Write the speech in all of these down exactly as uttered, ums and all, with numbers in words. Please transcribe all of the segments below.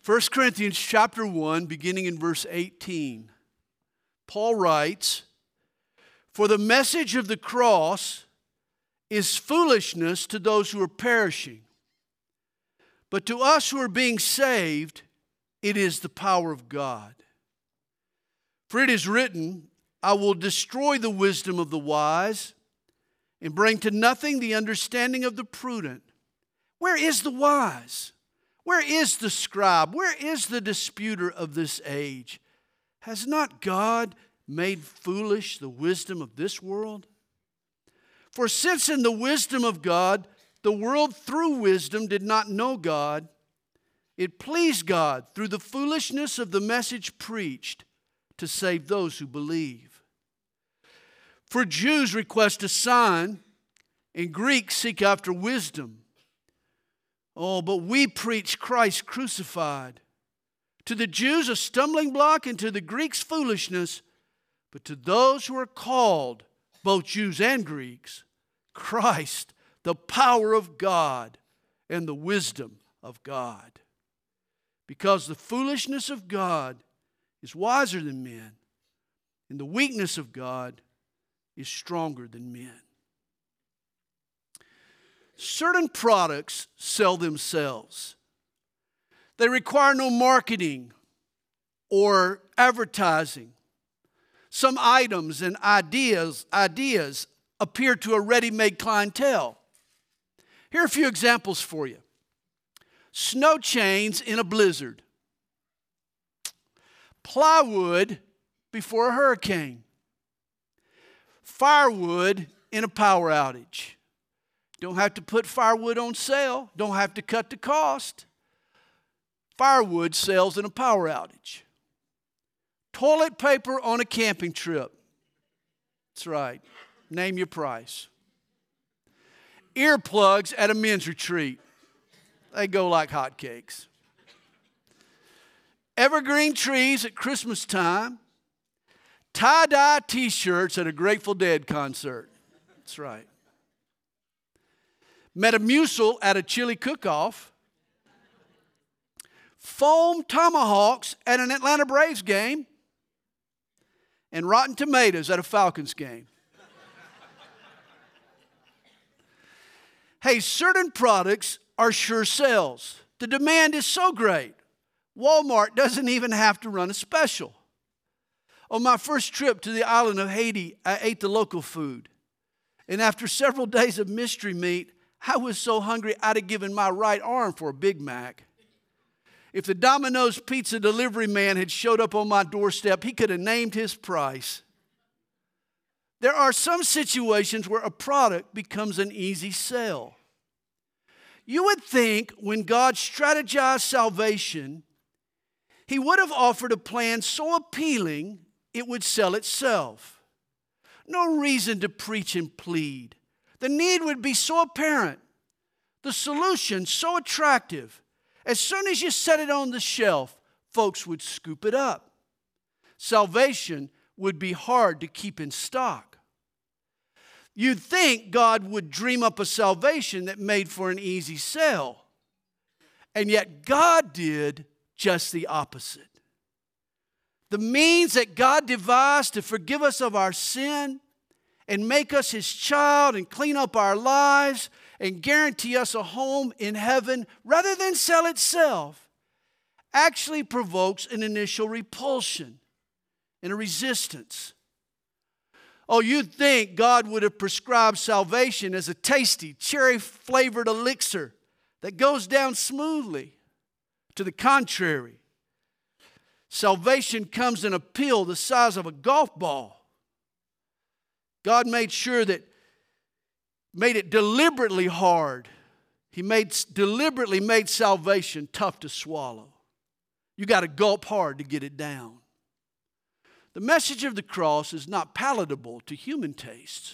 First Corinthians chapter one, beginning in verse eighteen. Paul writes, "For the message of the cross is foolishness to those who are perishing. But to us who are being saved, it is the power of God. For it is written, I will destroy the wisdom of the wise and bring to nothing the understanding of the prudent. Where is the wise? Where is the scribe? Where is the disputer of this age? Has not God made foolish the wisdom of this world? For since in the wisdom of God, the world through wisdom did not know God, it pleased God through the foolishness of the message preached to save those who believe. For Jews request a sign, and Greeks seek after wisdom. Oh, but we preach Christ crucified. To the Jews a stumbling block, and to the Greeks foolishness. But to those who are called, both Jews and Greeks, Christ, the power of God and the wisdom of God. Because the foolishness of God is wiser than men, and the weakness of God is stronger than men." Certain products sell themselves. They require no marketing or advertising. Some items and ideas, ideas appear to a ready-made clientele. Here are a few examples for you. Snow chains in a blizzard. Plywood before a hurricane. Firewood in a power outage. Don't have to put firewood on sale. Don't have to cut the cost. Firewood sells in a power outage. Toilet paper on a camping trip. That's right. Name your price. Earplugs at a men's retreat. They go like hotcakes. Evergreen trees at Christmas time. Tie-dye t-shirts at a Grateful Dead concert. That's right. Metamucil at a chili cook-off. Foam tomahawks at an Atlanta Braves game. And rotten tomatoes at a Falcons game. Hey, certain products are sure sells. The demand is so great, Walmart doesn't even have to run a special. On my first trip to the island of Haiti, I ate the local food. And after several days of mystery meat, I was so hungry I'd have given my right arm for a Big Mac. If the Domino's pizza delivery man had showed up on my doorstep, he could have named his price. There are some situations where a product becomes an easy sell. You would think when God strategized salvation, He would have offered a plan so appealing it would sell itself. No reason to preach and plead. The need would be so apparent. The solution so attractive. As soon as you set it on the shelf, folks would scoop it up. Salvation would be hard to keep in stock. You'd think God would dream up a salvation that made for an easy sell. And yet God did just the opposite. The means that God devised to forgive us of our sin and make us His child and clean up our lives and guarantee us a home in heaven rather than sell itself actually provokes an initial repulsion and a resistance. Oh, you'd think God would have prescribed salvation as a tasty, cherry-flavored elixir that goes down smoothly. To the contrary, salvation comes in a pill the size of a golf ball. God made sure that, made it deliberately hard. He made, deliberately made salvation tough to swallow. You got to gulp hard to get it down. The message of the cross is not palatable to human tastes.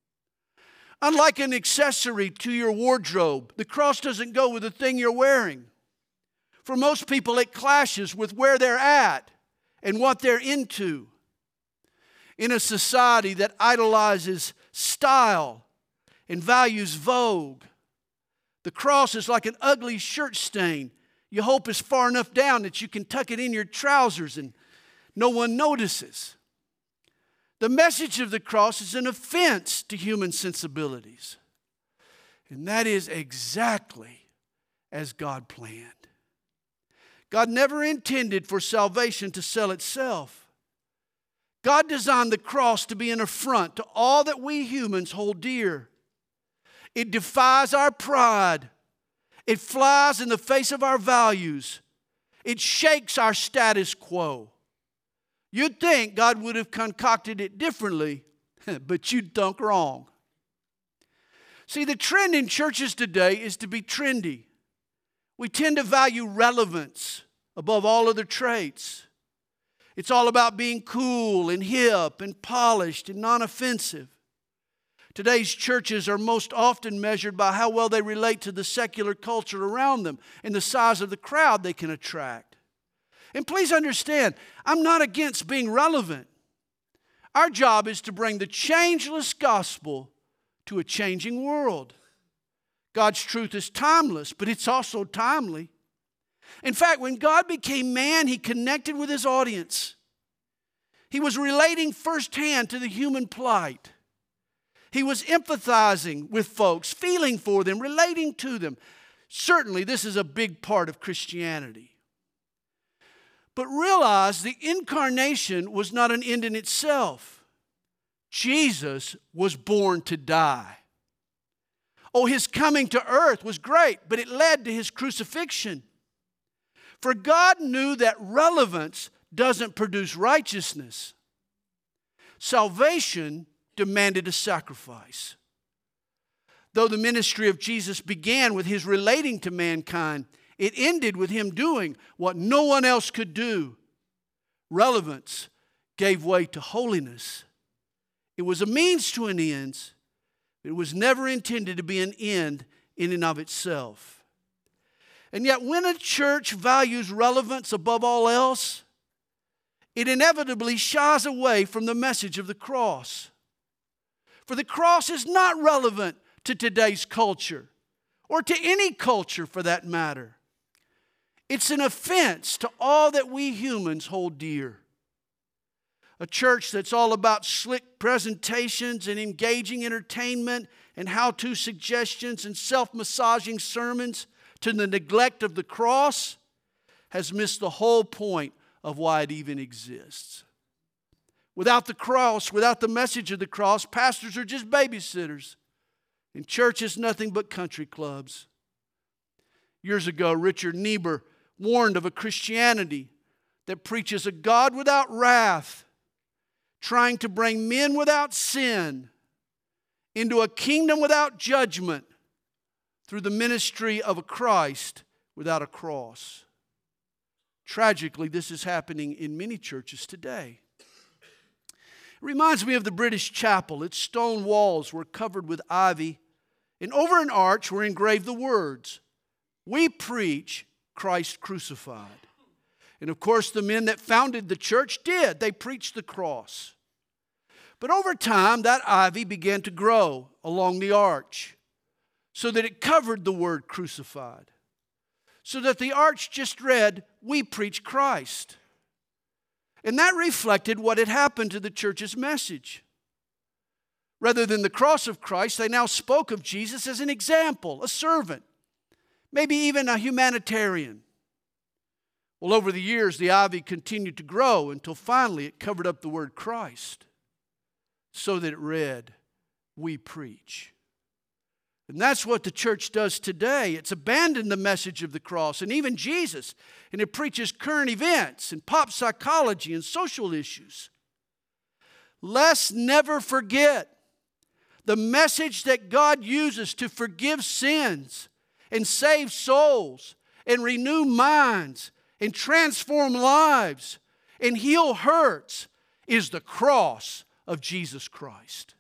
Unlike an accessory to your wardrobe, the cross doesn't go with the thing you're wearing. For most people, it clashes with where they're at and what they're into. In a society that idolizes style and values vogue, the cross is like an ugly shirt stain your hope is far enough down that you can tuck it in your trousers and no one notices. The message of the cross is an offense to human sensibilities. And that is exactly as God planned. God never intended for salvation to sell itself. God designed the cross to be an affront to all that we humans hold dear. It defies our pride. It flies in the face of our values. It shakes our status quo. You'd think God would have concocted it differently, but you'd thunk wrong. See, the trend in churches today is to be trendy. We tend to value relevance above all other traits. It's all about being cool and hip and polished and non-offensive. Today's churches are most often measured by how well they relate to the secular culture around them and the size of the crowd they can attract. And please understand, I'm not against being relevant. Our job is to bring the changeless gospel to a changing world. God's truth is timeless, but it's also timely. In fact, when God became man, He connected with His audience. He was relating firsthand to the human plight. He was empathizing with folks, feeling for them, relating to them. Certainly, this is a big part of Christianity. But realize the incarnation was not an end in itself. Jesus was born to die. Oh, His coming to earth was great, but it led to His crucifixion. For God knew that relevance doesn't produce righteousness. Salvation demanded a sacrifice. Though the ministry of Jesus began with His relating to mankind, it ended with Him doing what no one else could do. Relevance gave way to holiness. It was a means to an end. It was never intended to be an end in and of itself. And yet when a church values relevance above all else, it inevitably shies away from the message of the cross. For the cross is not relevant to today's culture, or to any culture for that matter. It's an offense to all that we humans hold dear. A church that's all about slick presentations and engaging entertainment and how-to suggestions and self-massaging sermons to the neglect of the cross has missed the whole point of why it even exists. Without the cross, without the message of the cross, pastors are just babysitters. And church is nothing but country clubs. Years ago, Richard Niebuhr warned of a Christianity that preaches a God without wrath, trying to bring men without sin into a kingdom without judgment through the ministry of a Christ without a cross. Tragically, this is happening in many churches today. It reminds me of the British chapel. Its stone walls were covered with ivy, and over an arch were engraved the words, "We preach Christ crucified." And of course, the men that founded the church did. They preached the cross. But over time, that ivy began to grow along the arch so that it covered the word crucified. So that the arch just read, "We preach Christ." And that reflected what had happened to the church's message. Rather than the cross of Christ, they now spoke of Jesus as an example, a servant, maybe even a humanitarian. Well, over the years, the ivy continued to grow until finally it covered up the word Christ so that it read, "We preach." And that's what the church does today. It's abandoned the message of the cross and even Jesus, and it preaches current events and pop psychology and social issues. Let's never forget the message that God uses to forgive sins and save souls and renew minds and transform lives and heal hurts is the cross of Jesus Christ.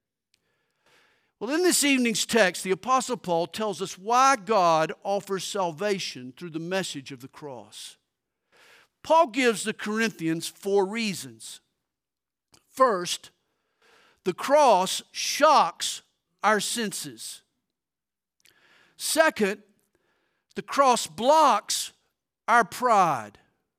Well, in this evening's text, the Apostle Paul tells us why God offers salvation through the message of the cross. Paul gives the Corinthians four reasons. First, the cross shocks our senses. Second, the cross blocks our pride.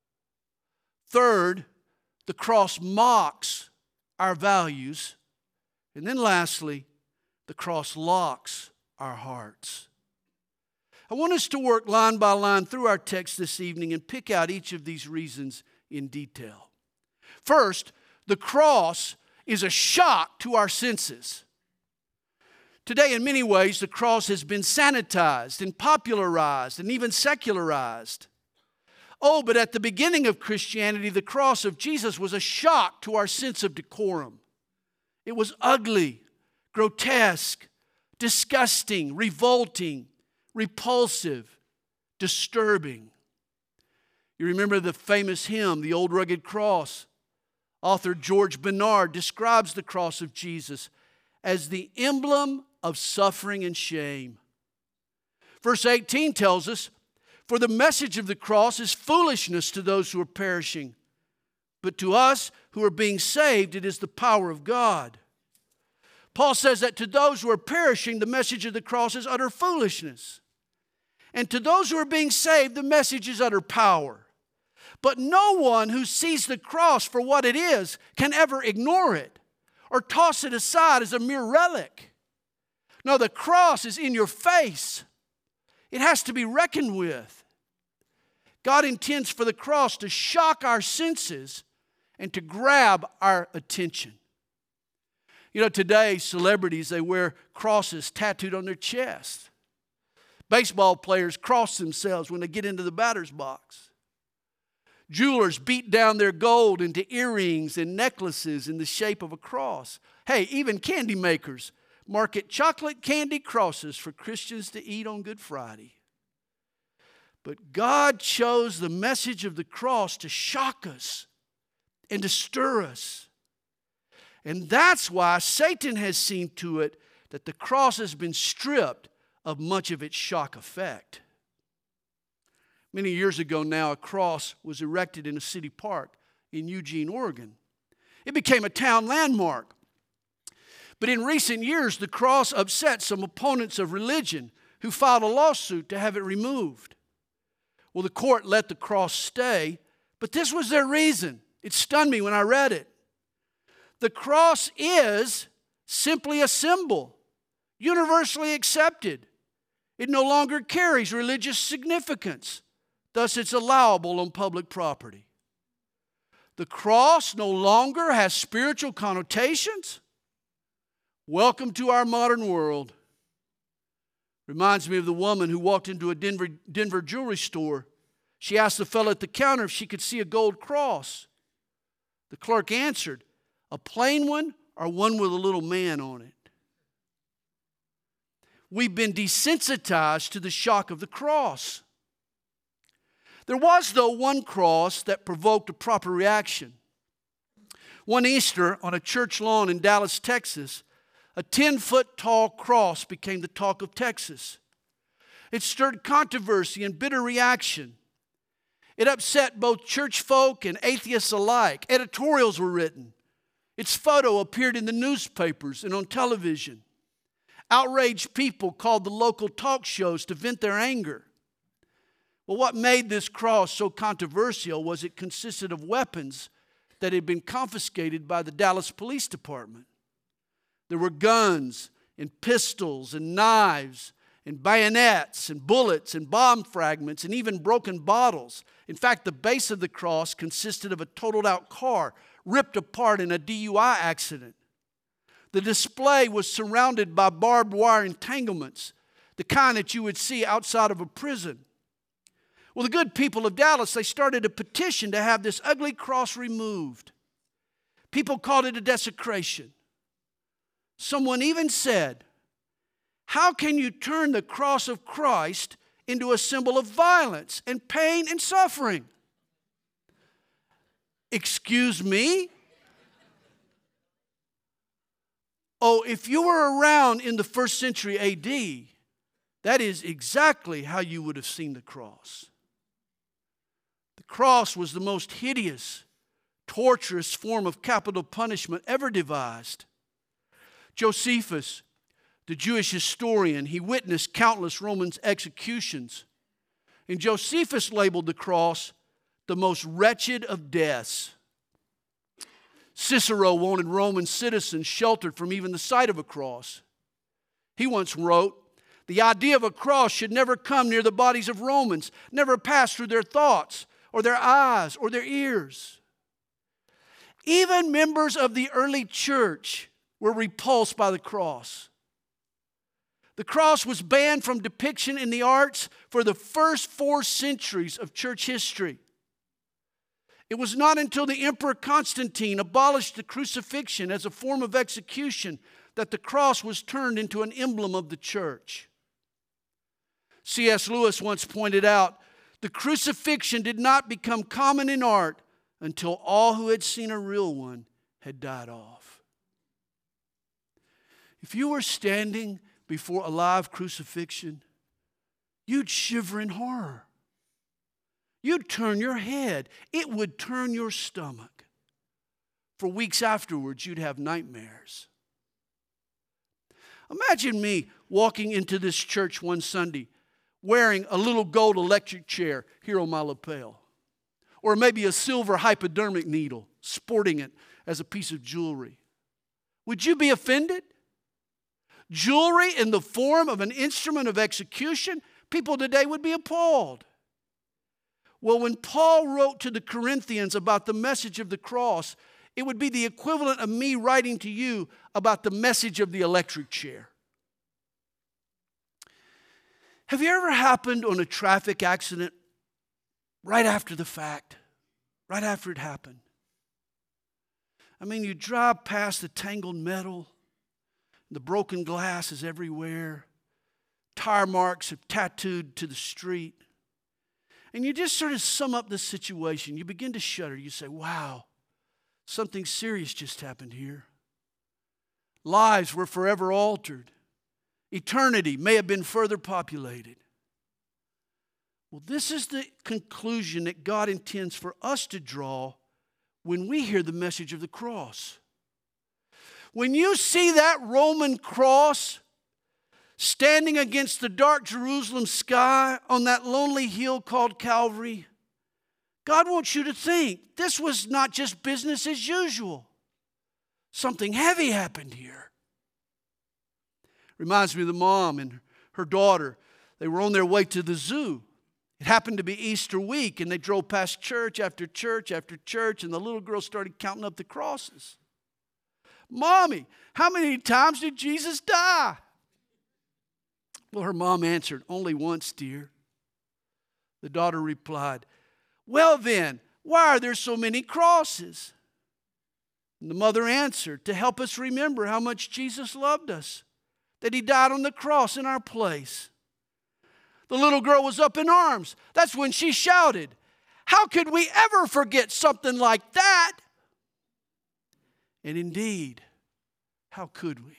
Third, the cross mocks our values. And then lastly, the cross locks our hearts. I want us to work line by line through our text this evening and pick out each of these reasons in detail. First, the cross is a shock to our senses. Today, in many ways, the cross has been sanitized and popularized and even secularized. Oh, but at the beginning of Christianity, the cross of Jesus was a shock to our sense of decorum. It was ugly, grotesque, disgusting, revolting, repulsive, disturbing. You remember the famous hymn, The Old Rugged Cross? Author George Bernard describes the cross of Jesus as the emblem of suffering and shame. Verse eighteen tells us, "For the message of the cross is foolishness to those who are perishing, but to us who are being saved, it is the power of God." Paul says that to those who are perishing, the message of the cross is utter foolishness. And to those who are being saved, the message is utter power. But no one who sees the cross for what it is can ever ignore it or toss it aside as a mere relic. No, the cross is in your face. It has to be reckoned with. God intends for the cross to shock our senses and to grab our attention. You know, today, celebrities, they wear crosses tattooed on their chest. Baseball players cross themselves when they get into the batter's box. Jewelers beat down their gold into earrings and necklaces in the shape of a cross. Hey, even candy makers market chocolate candy crosses for Christians to eat on Good Friday. But God chose the message of the cross to shock us and to stir us. And that's why Satan has seen to it that the cross has been stripped of much of its shock effect. Many years ago now, a cross was erected in a city park in Eugene, Oregon. It became a town landmark. But in recent years, the cross upset some opponents of religion who filed a lawsuit to have it removed. Well, the court let the cross stay, but this was their reason. It stunned me when I read it. The cross is simply a symbol, universally accepted. It no longer carries religious significance. Thus, it's allowable on public property. The cross no longer has spiritual connotations. Welcome to our modern world. Reminds me of the woman who walked into a Denver, Denver jewelry store. She asked the fellow at the counter if she could see a gold cross. The clerk answered, "A plain one or one with a little man on it?" We've been desensitized to the shock of the cross. There was, though, one cross that provoked a proper reaction. One Easter, on a church lawn in Dallas, Texas, a ten-foot tall cross became the talk of Texas. It stirred controversy and bitter reaction. It upset both church folk and atheists alike. Editorials were written. Its photo appeared in the newspapers and on television. Outraged people called the local talk shows to vent their anger. Well, what made this cross so controversial was it consisted of weapons that had been confiscated by the Dallas Police Department. There were guns and pistols and knives and bayonets and bullets and bomb fragments and even broken bottles. In fact, the base of the cross consisted of a totaled out car ripped apart in a D U I accident. The display was surrounded by barbed wire entanglements, the kind that you would see outside of a prison. Well, the good people of Dallas, they started a petition to have this ugly cross removed. People called it a desecration. Someone even said, "How can you turn the cross of Christ into a symbol of violence and pain and suffering?" Excuse me? Oh, if you were around in the first century A D, that is exactly how you would have seen the cross. The cross was the most hideous, torturous form of capital punishment ever devised. Josephus, the Jewish historian, he witnessed countless Roman executions. And Josephus labeled the cross the most wretched of deaths. Cicero wanted Roman citizens sheltered from even the sight of a cross. He once wrote, "The idea of a cross should never come near the bodies of Romans, never pass through their thoughts or their eyes or their ears." Even members of the early church were repulsed by the cross. The cross was banned from depiction in the arts for the first four centuries of church history. It was not until the Emperor Constantine abolished the crucifixion as a form of execution that the cross was turned into an emblem of the church. C S Lewis once pointed out, the crucifixion did not become common in art until all who had seen a real one had died off. If you were standing before a live crucifixion, you'd shiver in horror. You'd turn your head. It would turn your stomach. For weeks afterwards, you'd have nightmares. Imagine me walking into this church one Sunday wearing a little gold electric chair here on my lapel. Or maybe a silver hypodermic needle, sporting it as a piece of jewelry. Would you be offended? Jewelry in the form of an instrument of execution? People today would be appalled. Well, when Paul wrote to the Corinthians about the message of the cross, it would be the equivalent of me writing to you about the message of the electric chair. Have you ever happened on a traffic accident right after the fact? Right after it happened? I mean, you drive past the tangled metal, the broken glass is everywhere, tire marks are tattooed to the street. And you just sort of sum up the situation. You begin to shudder. You say, wow, something serious just happened here. Lives were forever altered. Eternity may have been further populated. Well, this is the conclusion that God intends for us to draw when we hear the message of the cross. When you see that Roman cross standing against the dark Jerusalem sky on that lonely hill called Calvary, God wants you to think this was not just business as usual. Something heavy happened here. Reminds me of the mom and her daughter. They were on their way to the zoo. It happened to be Easter week, and they drove past church after church after church, and the little girl started counting up the crosses. "Mommy, how many times did Jesus die?" Well, her mom answered, "Only once, dear." The daughter replied, "Well then, why are there so many crosses?" And the mother answered, "To help us remember how much Jesus loved us, that He died on the cross in our place." The little girl was up in arms. That's when she shouted, "How could we ever forget something like that?" And indeed, how could we?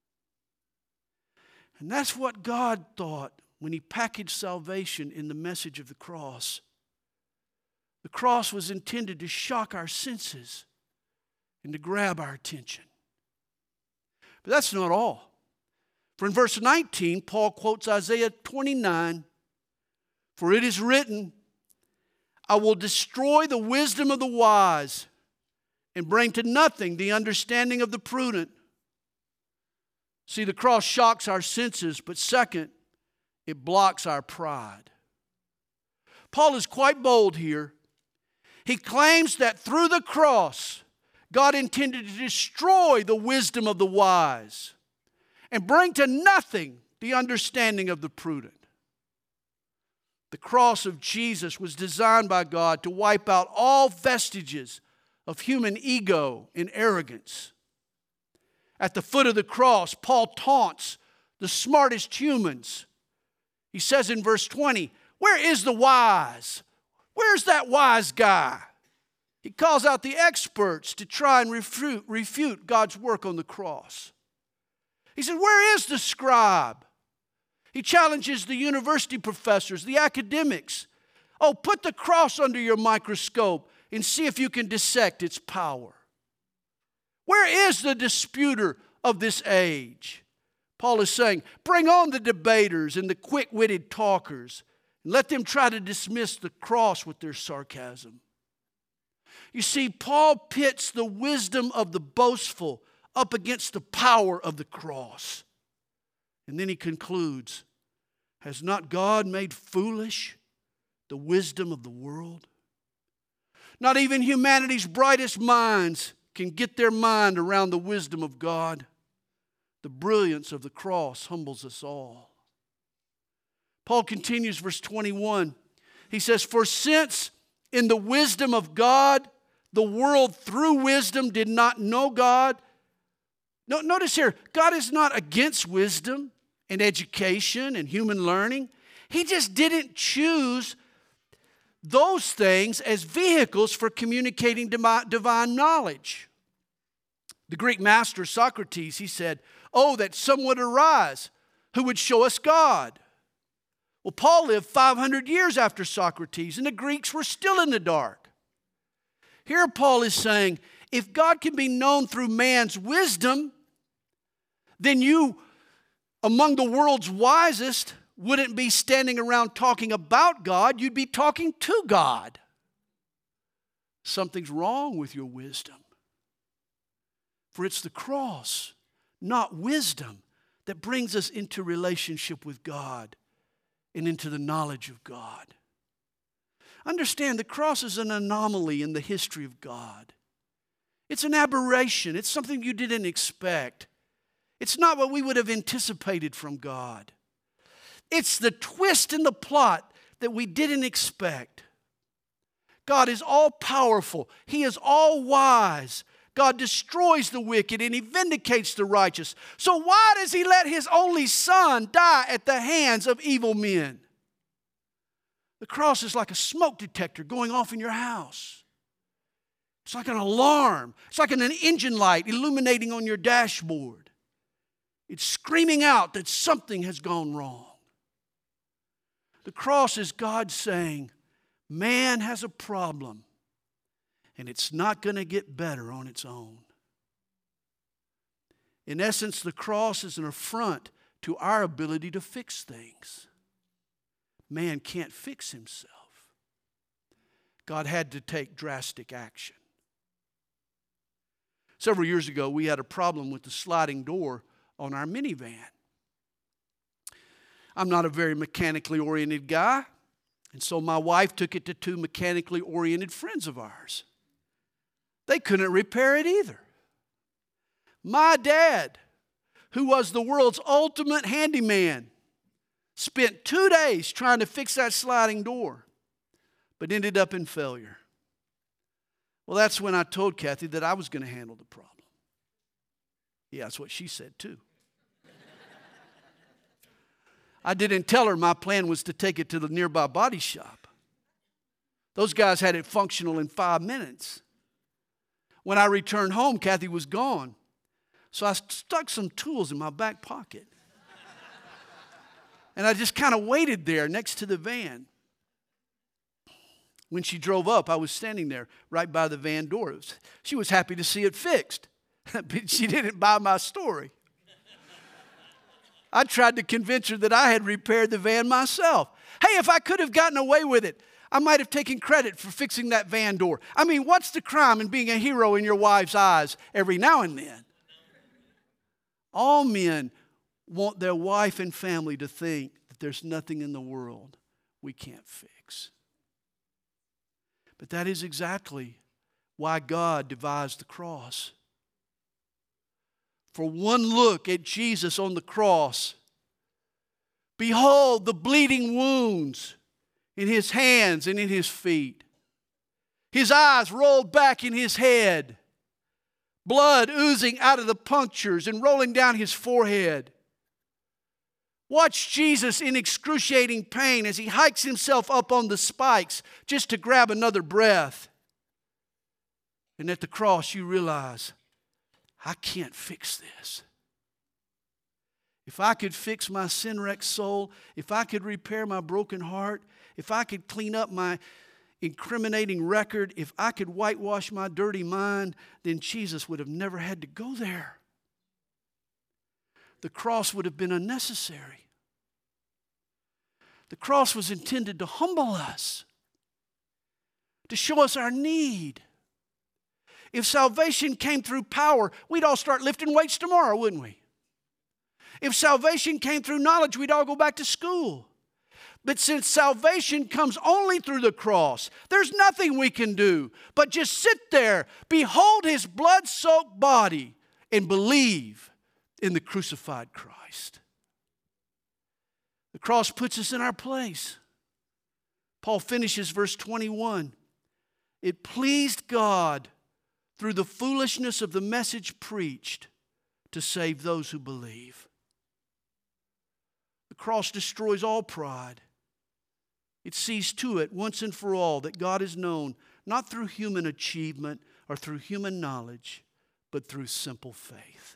And that's what God thought when He packaged salvation in the message of the cross. The cross was intended to shock our senses and to grab our attention. But that's not all. For in verse nineteen, Paul quotes Isaiah twenty-nine, "For it is written, I will destroy the wisdom of the wise and bring to nothing the understanding of the prudent." See, the cross shocks our senses, but second, it blocks our pride. Paul is quite bold here. He claims that through the cross, God intended to destroy the wisdom of the wise and bring to nothing the understanding of the prudent. The cross of Jesus was designed by God to wipe out all vestiges of human ego and arrogance. At the foot of the cross, Paul taunts the smartest humans. He says in verse twenty, "Where is the wise? Where's that wise guy?" He calls out the experts to try and refute, refute God's work on the cross. He said, "Where is the scribe?" He challenges the university professors, the academics. "Oh, put the cross under your microscope and see if you can dissect its power." Where is the disputer of this age? Paul is saying, bring on the debaters and the quick-witted talkers And let them try to dismiss the cross with their sarcasm. You see, Paul pits the wisdom of the boastful up against the power of the cross. And then he concludes, has not God made foolish the wisdom of the world? Not even humanity's brightest minds can get their mind around the wisdom of God. The brilliance of the cross humbles us all. Paul continues, verse twenty-one. He says, for since in the wisdom of God, the world through wisdom did not know God. No, notice here, God is not against wisdom and education and human learning. He just didn't choose those things as vehicles for communicating divine knowledge. The Greek master Socrates, he said, oh, that someone would arise who would show us God. Well, Paul lived five hundred years after Socrates, and the Greeks were still in the dark. Here Paul is saying, if God can be known through man's wisdom, then you, among the world's wisest, wouldn't be standing around talking about God. You'd be talking to God. Something's wrong with your wisdom. For it's the cross, not wisdom, that brings us into relationship with God and into the knowledge of God. Understand, the cross is an anomaly in the history of God. It's an aberration. It's something you didn't expect. It's not what we would have anticipated from God. It's the twist in the plot that we didn't expect. God is all-powerful. He is all-wise. God destroys the wicked and He vindicates the righteous. So why does He let His only Son die at the hands of evil men? The cross is like a smoke detector going off in your house. It's like an alarm. It's like an engine light illuminating on your dashboard. It's screaming out that something has gone wrong. The cross is God saying, man has a problem, and it's not going to get better on its own. In essence, the cross is an affront to our ability to fix things. Man can't fix himself. God had to take drastic action. Several years ago, we had a problem with the sliding door on our minivan. I'm not a very mechanically oriented guy, and so my wife took it to two mechanically oriented friends of ours. They couldn't repair it either. My dad, who was the world's ultimate handyman, spent two days trying to fix that sliding door, but ended up in failure. Well, that's when I told Kathy that I was going to handle the problem. Yeah, that's what she said too. I didn't tell her my plan was to take it to the nearby body shop. Those guys had it functional in five minutes. When I returned home, Kathy was gone. So I stuck some tools in my back pocket. And I just kind of waited there next to the van. When she drove up, I was standing there right by the van door. Was, she was happy to see it fixed. But she didn't buy my story. I tried to convince her that I had repaired the van myself. Hey, if I could have gotten away with it, I might have taken credit for fixing that van door. I mean, what's the crime in being a hero in your wife's eyes every now and then? All men want their wife and family to think that there's nothing in the world we can't fix. But that is exactly why God devised the cross. For one look at Jesus on the cross, behold the bleeding wounds in His hands and in His feet. His eyes rolled back in His head, blood oozing out of the punctures and rolling down His forehead. Watch Jesus in excruciating pain as He hikes Himself up on the spikes just to grab another breath. And at the cross you realize, I can't fix this. If I could fix my sin-wrecked soul, if I could repair my broken heart, if I could clean up my incriminating record, if I could whitewash my dirty mind, then Jesus would have never had to go there. The cross would have been unnecessary. The cross was intended to humble us, to show us our need. If salvation came through power, we'd all start lifting weights tomorrow, wouldn't we? If salvation came through knowledge, we'd all go back to school. But since salvation comes only through the cross, there's nothing we can do but just sit there, behold His blood-soaked body, and believe in the crucified Christ. The cross puts us in our place. Paul finishes verse twenty-one. It pleased God through the foolishness of the message preached to save those who believe. The cross destroys all pride. It sees to it once and for all that God is known not through human achievement or through human knowledge, but through simple faith.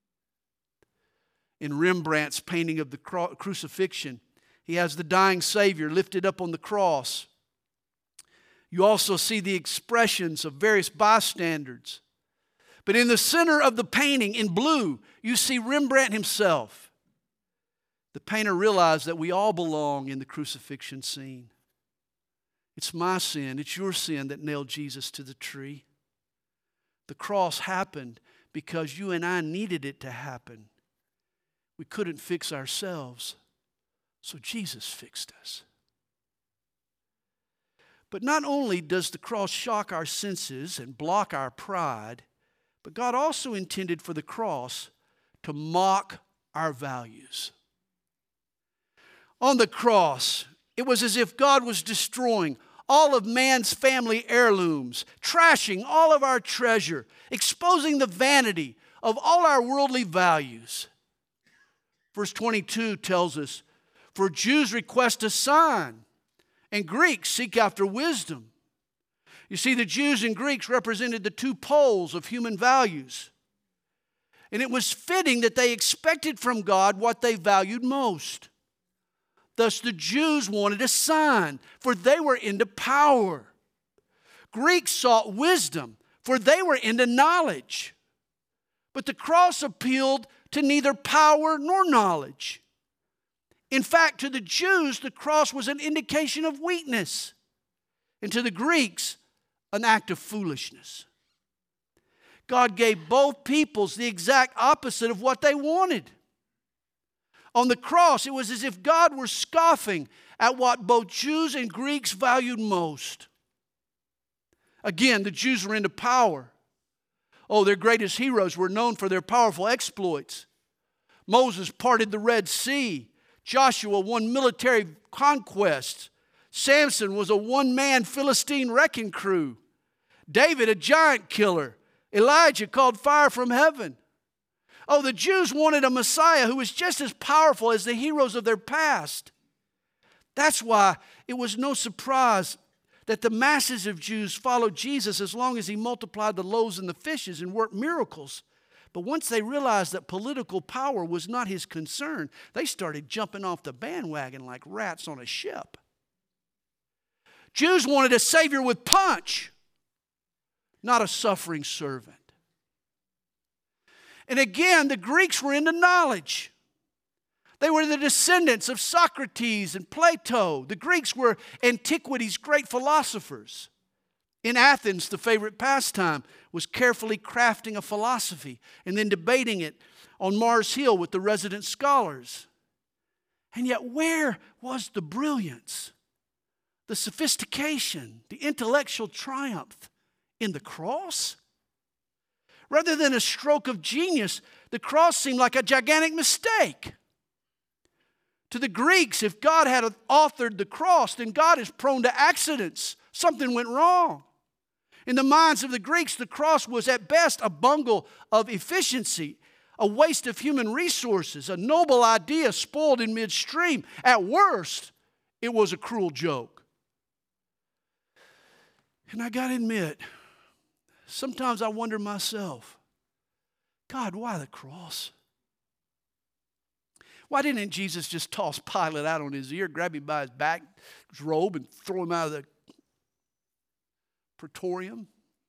In Rembrandt's painting of the cru- crucifixion, he has the dying Savior lifted up on the cross. You also see the expressions of various bystanders. But in the center of the painting, in blue, you see Rembrandt himself. The painter realized that we all belong in the crucifixion scene. It's my sin, it's your sin that nailed Jesus to the tree. The cross happened because you and I needed it to happen. We couldn't fix ourselves, so Jesus fixed us. But not only does the cross shock our senses and block our pride, but God also intended for the cross to mock our values. On the cross, it was as if God was destroying all of man's family heirlooms, trashing all of our treasure, exposing the vanity of all our worldly values. Verse twenty-two tells us, for Jews request a sign, and Greeks seek after wisdom. You see, the Jews and Greeks represented the two poles of human values. And it was fitting that they expected from God what they valued most. Thus, the Jews wanted a sign, for they were into power. Greeks sought wisdom, for they were into knowledge. But the cross appealed to neither power nor knowledge. In fact, to the Jews, the cross was an indication of weakness, and to the Greeks, an act of foolishness. God gave both peoples the exact opposite of what they wanted. On the cross, it was as if God were scoffing at what both Jews and Greeks valued most. Again, the Jews were into power. Oh, their greatest heroes were known for their powerful exploits. Moses parted the Red Sea. Joshua won military conquests. Samson was a one-man Philistine wrecking crew. David, a giant killer. Elijah called fire from heaven. Oh, the Jews wanted a Messiah who was just as powerful as the heroes of their past. That's why it was no surprise that the masses of Jews followed Jesus as long as He multiplied the loaves and the fishes and worked miracles. But once they realized that political power was not His concern, they started jumping off the bandwagon like rats on a ship. Jews wanted a Savior with punch, not a suffering servant. And again, the Greeks were into knowledge. They were the descendants of Socrates and Plato. The Greeks were antiquity's great philosophers. In Athens, the favorite pastime was carefully crafting a philosophy and then debating it on Mars Hill with the resident scholars. And yet, where was the brilliance, the sophistication, the intellectual triumph? In the cross? Rather than a stroke of genius, the cross seemed like a gigantic mistake. To the Greeks, if God had authored the cross, then God is prone to accidents. Something went wrong. In the minds of the Greeks, the cross was at best a bungle of efficiency, a waste of human resources, a noble idea spoiled in midstream. At worst, it was a cruel joke. And I got to admit, sometimes I wonder myself, God, why the cross? Why didn't Jesus just toss Pilate out on his ear, grab him by his back, his robe, and throw him out of the praetorium?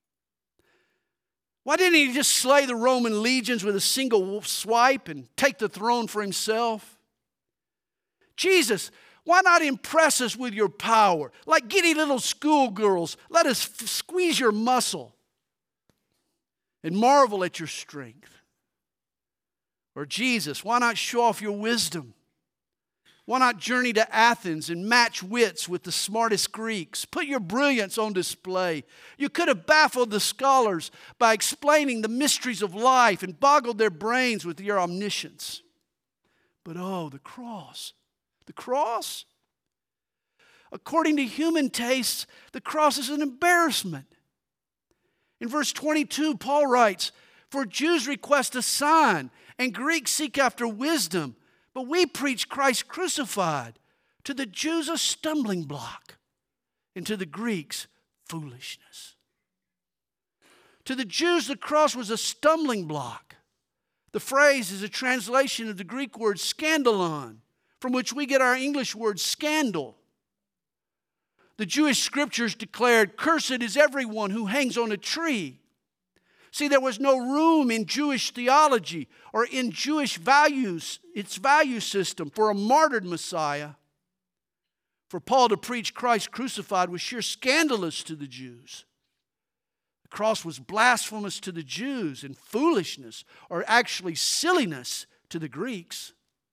Why didn't he just slay the Roman legions with a single swipe and take the throne for himself? Jesus, Why not impress us with your power? Like giddy little schoolgirls, let us f- squeeze your muscle and marvel at your strength. Or Jesus, why not show off your wisdom? Why not journey to Athens and match wits with the smartest Greeks? Put your brilliance on display. You could have baffled the scholars by explaining the mysteries of life and boggled their brains with your omniscience. But oh, the cross. The cross? According to human tastes, the cross is an embarrassment. In verse twenty-two, Paul writes, "For Jews request a sign, and Greeks seek after wisdom. But we preach Christ crucified, to the Jews a stumbling block, and to the Greeks foolishness." To the Jews, the cross was a stumbling block. The phrase is a translation of the Greek word scandalon, from which we get our English word scandal. The Jewish scriptures declared, "Cursed is everyone who hangs on a tree." See, there was no room in Jewish theology or in Jewish values, its value system, for a martyred Messiah. For Paul to preach Christ crucified was sheer scandalous to the Jews. The cross was blasphemous to the Jews and foolishness, or actually silliness, to the Greeks.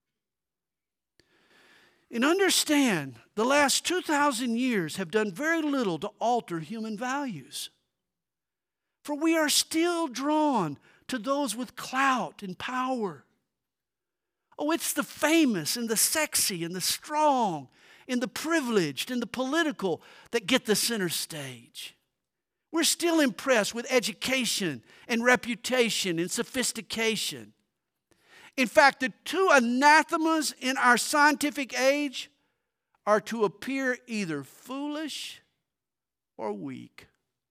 And understand, the last two thousand years have done very little to alter human values. For we are still drawn to those with clout and power. Oh, it's the famous and the sexy and the strong and the privileged and the political that get the center stage. We're still impressed with education and reputation and sophistication. In fact, the two anathemas in our scientific age are to appear either foolish or weak.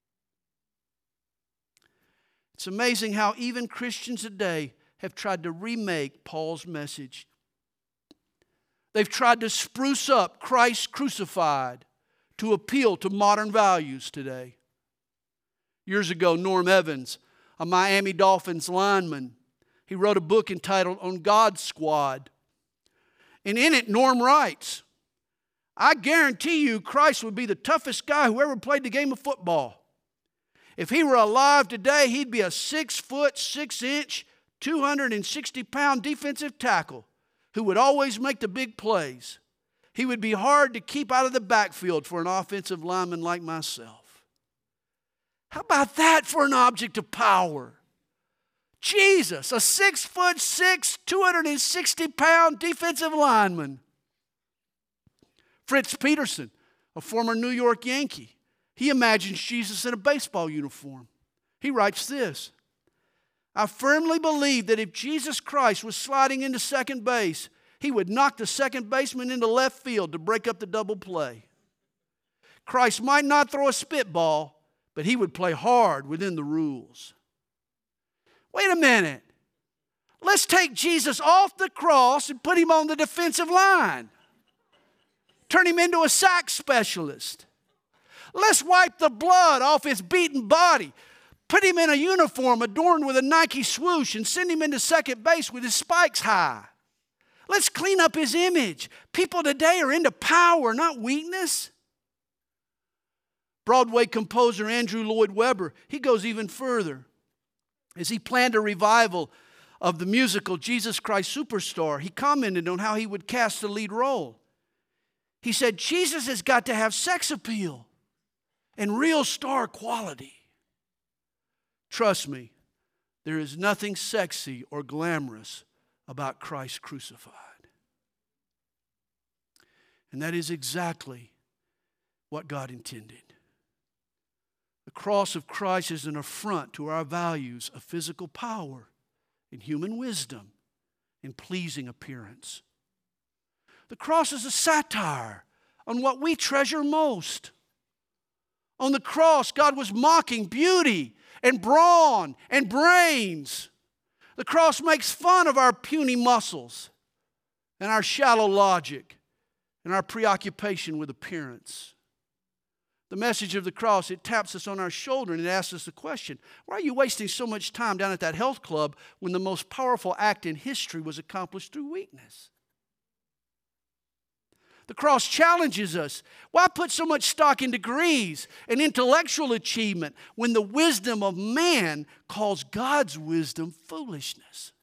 It's amazing how even Christians today have tried to remake Paul's message. They've tried to spruce up Christ crucified to appeal to modern values today. Years ago, Norm Evans, a Miami Dolphins lineman, he wrote a book entitled On God's Squad. And in it, Norm writes, "I guarantee you Christ would be the toughest guy who ever played the game of football. If he were alive today, he'd be a six foot, six inch, two hundred sixty pound defensive tackle who would always make the big plays. He would be hard to keep out of the backfield for an offensive lineman like myself." How about that for an object of power? Jesus, a six foot six, two hundred sixty pound defensive lineman. Fritz Peterson, a former New York Yankee, he imagines Jesus in a baseball uniform. He writes this, "I firmly believe that if Jesus Christ was sliding into second base, he would knock the second baseman into left field to break up the double play. Christ might not throw a spitball, but he would play hard within the rules." Wait a minute. Let's take Jesus off the cross and put him on the defensive line. Turn him into a sack specialist. Let's wipe the blood off his beaten body. Put him in a uniform adorned with a Nike swoosh and send him into second base with his spikes high. Let's clean up his image. People today are into power, not weakness. Broadway composer Andrew Lloyd Webber, he goes even further. As he planned a revival of the musical Jesus Christ Superstar, he commented on how he would cast the lead role. He said, "Jesus has got to have sex appeal and real star quality." Trust me, there is nothing sexy or glamorous about Christ crucified. And that is exactly what God intended. The cross of Christ is an affront to our values of physical power and human wisdom and pleasing appearance. The cross is a satire on what we treasure most. On the cross, God was mocking beauty and brawn and brains. The cross makes fun of our puny muscles and our shallow logic and our preoccupation with appearance. The message of the cross, it taps us on our shoulder and it asks us the question, why are you wasting so much time down at that health club when the most powerful act in history was accomplished through weakness? The cross challenges us. Why put so much stock in degrees and intellectual achievement when the wisdom of man calls God's wisdom foolishness?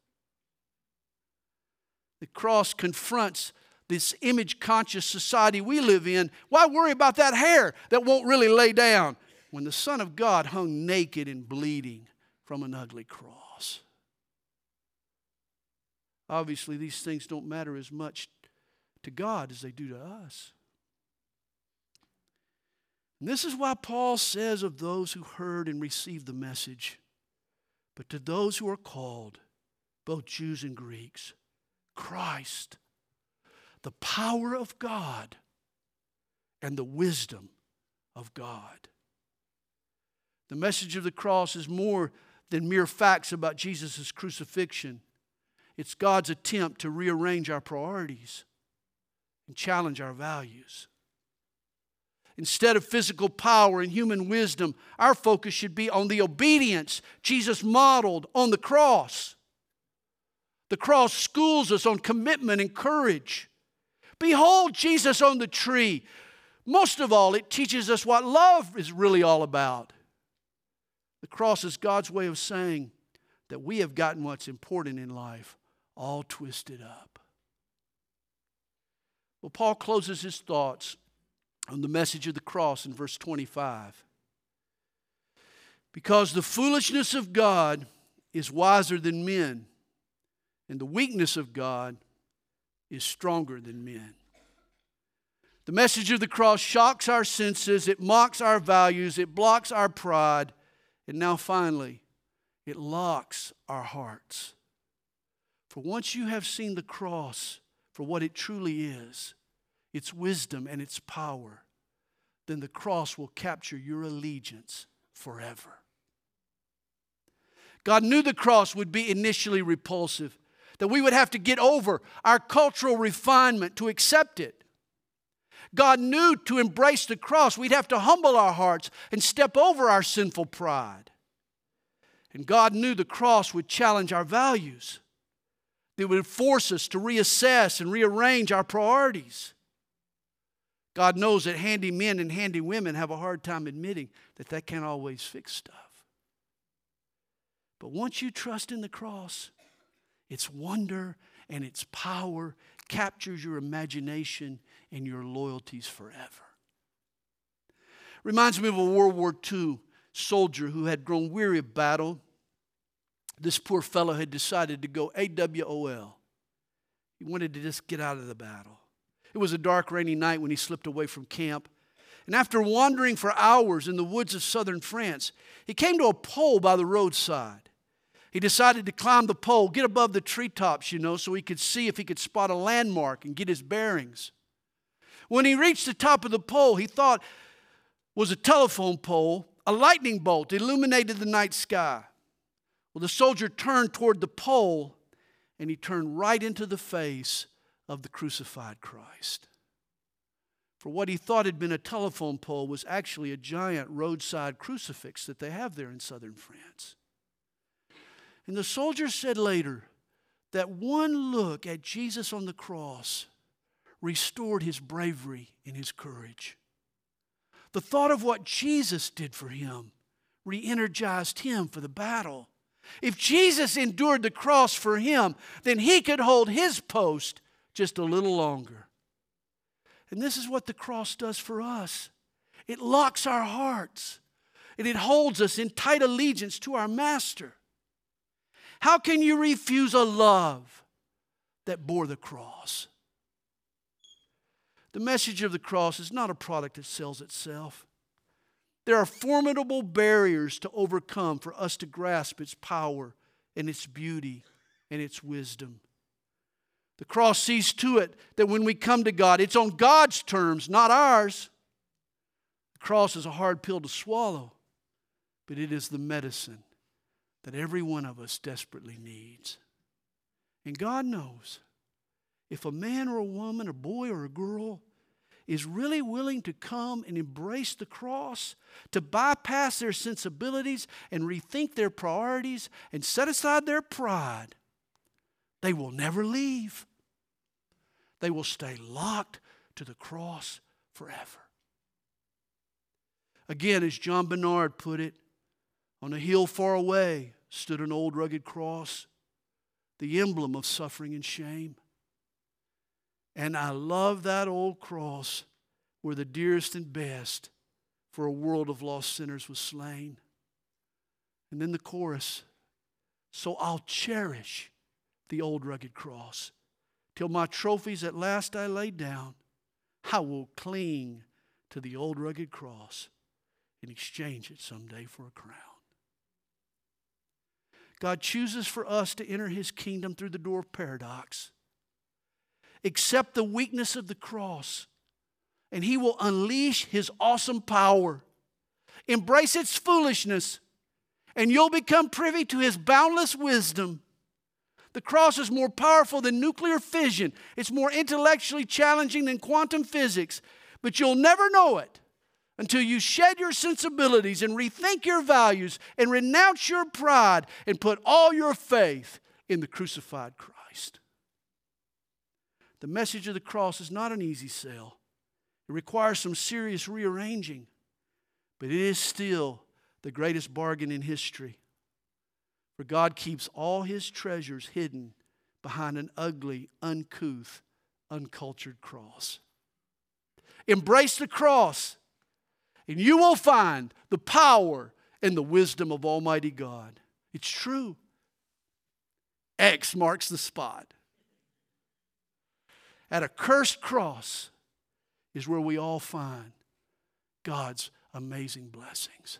The cross confronts this image-conscious society we live in. Why worry about that hair that won't really lay down when the Son of God hung naked and bleeding from an ugly cross? Obviously, these things don't matter as much to God as they do to us. And this is why Paul says of those who heard and received the message, but to those who are called, both Jews and Greeks, Christ, the power of God and the wisdom of God. The message of the cross is more than mere facts about Jesus' crucifixion. It's God's attempt to rearrange our priorities and challenge our values. Instead of physical power and human wisdom, our focus should be on the obedience Jesus modeled on the cross. The cross schools us on commitment and courage. Behold Jesus on the tree. Most of all, it teaches us what love is really all about. The cross is God's way of saying that we have gotten what's important in life all twisted up. Well, Paul closes his thoughts on the message of the cross in verse twenty-five. Because the foolishness of God is wiser than men, and the weakness of God is stronger than men. The message of the cross shocks our senses, it mocks our values, it blocks our pride, and now finally, it locks our hearts. For once you have seen the cross for what it truly is, its wisdom and its power, then the cross will capture your allegiance forever. God knew the cross would be initially repulsive, that we would have to get over our cultural refinement to accept it. God knew to embrace the cross, we'd have to humble our hearts and step over our sinful pride. And God knew the cross would challenge our values. It would force us to reassess and rearrange our priorities. God knows that handy men and handy women have a hard time admitting that that can't always fix stuff. But once you trust in the cross, its wonder and its power captures your imagination and your loyalties forever. Reminds me of a World War Two soldier who had grown weary of battle. This poor fellow had decided to go A W O L. He wanted to just get out of the battle. It was a dark, rainy night when he slipped away from camp. And after wandering for hours in the woods of southern France, he came to a pole by the roadside. He decided to climb the pole, get above the treetops, you know, so he could see if he could spot a landmark and get his bearings. When he reached the top of the pole, he thought was a telephone pole. A lightning bolt illuminated the night sky. Well, the soldier turned toward the pole, and he turned right into the face of the crucified Christ. For what he thought had been a telephone pole was actually a giant roadside crucifix that they have there in southern France. And the soldier said later that one look at Jesus on the cross restored his bravery and his courage. The thought of what Jesus did for him re-energized him for the battle. If Jesus endured the cross for him, then he could hold his post just a little longer. And this is what the cross does for us. It locks our hearts, and it holds us in tight allegiance to our Master. How can you refuse a love that bore the cross? The message of the cross is not a product that sells itself. There are formidable barriers to overcome for us to grasp its power and its beauty and its wisdom. The cross sees to it that when we come to God, it's on God's terms, not ours. The cross is a hard pill to swallow, but it is the medicine that every one of us desperately needs. And God knows if a man or a woman, a boy or a girl is really willing to come and embrace the cross, to bypass their sensibilities and rethink their priorities and set aside their pride, they will never leave. They will stay locked to the cross forever. Again, as John Bernard put it, on a hill far away stood an old rugged cross, the emblem of suffering and shame. And I love that old cross where the dearest and best for a world of lost sinners was slain. And then the chorus, so I'll cherish the old rugged cross till my trophies at last I lay down. I will cling to the old rugged cross and exchange it someday for a crown. God chooses for us to enter His kingdom through the door of paradox. Accept the weakness of the cross, and He will unleash His awesome power. Embrace its foolishness, and you'll become privy to His boundless wisdom. The cross is more powerful than nuclear fission. It's more intellectually challenging than quantum physics. But you'll never know it until you shed your sensibilities and rethink your values and renounce your pride and put all your faith in the crucified Christ. The message of the cross is not an easy sell. It requires some serious rearranging. But it is still the greatest bargain in history. For God keeps all His treasures hidden behind an ugly, uncouth, uncultured cross. Embrace the cross, and you will find the power and the wisdom of Almighty God. It's true. X marks the spot. At a cursed cross is where we all find God's amazing blessings.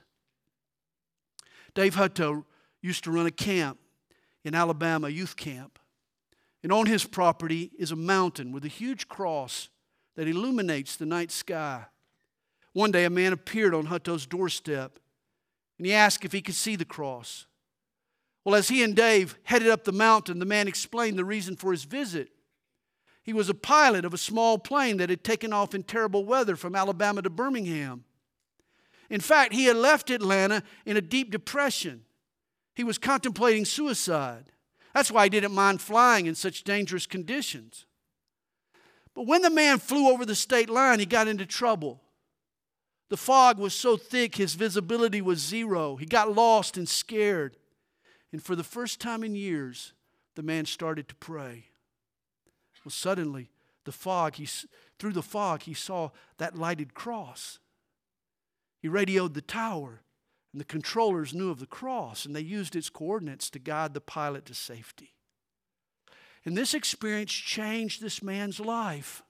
Dave Hutto used to run a camp in Alabama, a youth camp. And on his property is a mountain with a huge cross that illuminates the night sky. One day a man appeared on Hutto's doorstep, and he asked if he could see the cross. Well, as he and Dave headed up the mountain, the man explained the reason for his visit. He was a pilot of a small plane that had taken off in terrible weather from Alabama to Birmingham. In fact, he had left Atlanta in a deep depression. He was contemplating suicide. That's why he didn't mind flying in such dangerous conditions. But when the man flew over the state line, he got into trouble. The fog was so thick, his visibility was zero. He got lost and scared. And for the first time in years, the man started to pray. Well, suddenly, the fog, he, through the fog, he saw that lighted cross. He radioed the tower, and the controllers knew of the cross, and they used its coordinates to guide the pilot to safety. And this experience changed this man's life.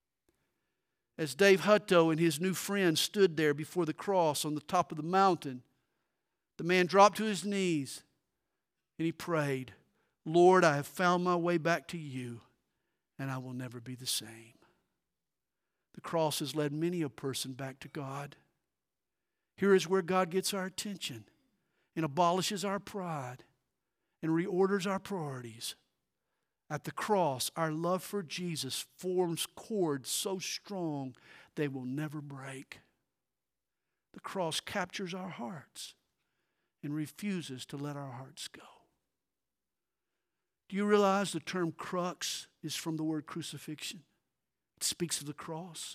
As Dave Hutto and his new friend stood there before the cross on the top of the mountain, the man dropped to his knees and he prayed, Lord, I have found my way back to you, and I will never be the same. The cross has led many a person back to God. Here is where God gets our attention and abolishes our pride and reorders our priorities. At the cross, our love for Jesus forms cords so strong they will never break. The cross captures our hearts and refuses to let our hearts go. Do you realize the term crux is from the word crucifixion? It speaks of the cross.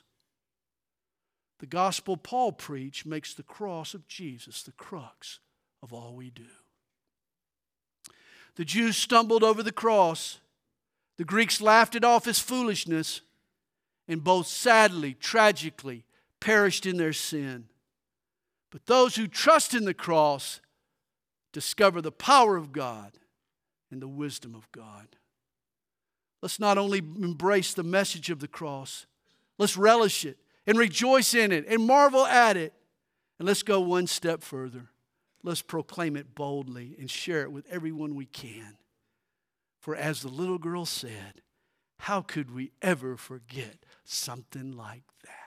The gospel Paul preached makes the cross of Jesus the crux of all we do. The Jews stumbled over the cross. The Greeks laughed it off as foolishness, and both sadly, tragically, perished in their sin. But those who trust in the cross discover the power of God and the wisdom of God. Let's not only embrace the message of the cross, let's relish it and rejoice in it and marvel at it. And let's go one step further. Let's proclaim it boldly and share it with everyone we can. For as the little girl said, how could we ever forget something like that?